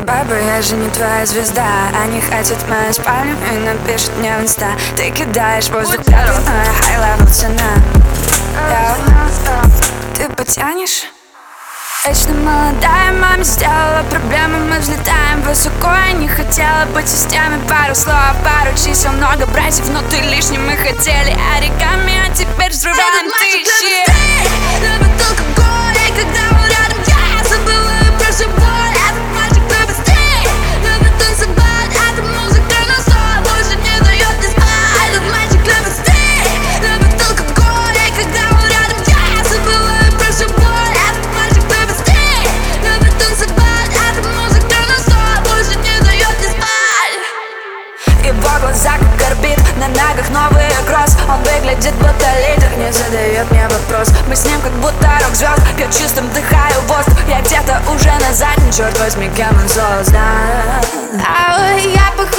Баба, я же не твоя звезда. Они хотят мою спальню и напишут мне в инста. Ты кидаешь воздух пятый, но я хай-левел цена. Ты потянешь? Вечно молодая, мама сделала проблемы, мы взлетаем высоко. Я не хотела быть в системе, пару слов, пару чисел, много братьев, но ты лишний. Мы хотели оригами, а теперь взрываем тысячи. Любит алкоголь, и когда он рядом, я забываю про всю боль. Этот мальчик любит стиль, любит танцевать, эта музыка на сон больше не дает мне спать. Этот мальчик любит стиль, любит алкоголь, и когда он рядом, я забываю про всю боль. Этот мальчик любит стиль, любит танцевать, эта музыка на сон больше не дает мне спать. Его глаза как орбит, на ногах новый кросс. Он выглядит будто лидер, не задает мне вопрос. Мы с ним как будто рок-звезд, я чистым вдыхаю воздух. Я где-то уже на заднем, черт возьми, кем он создан. Я похожа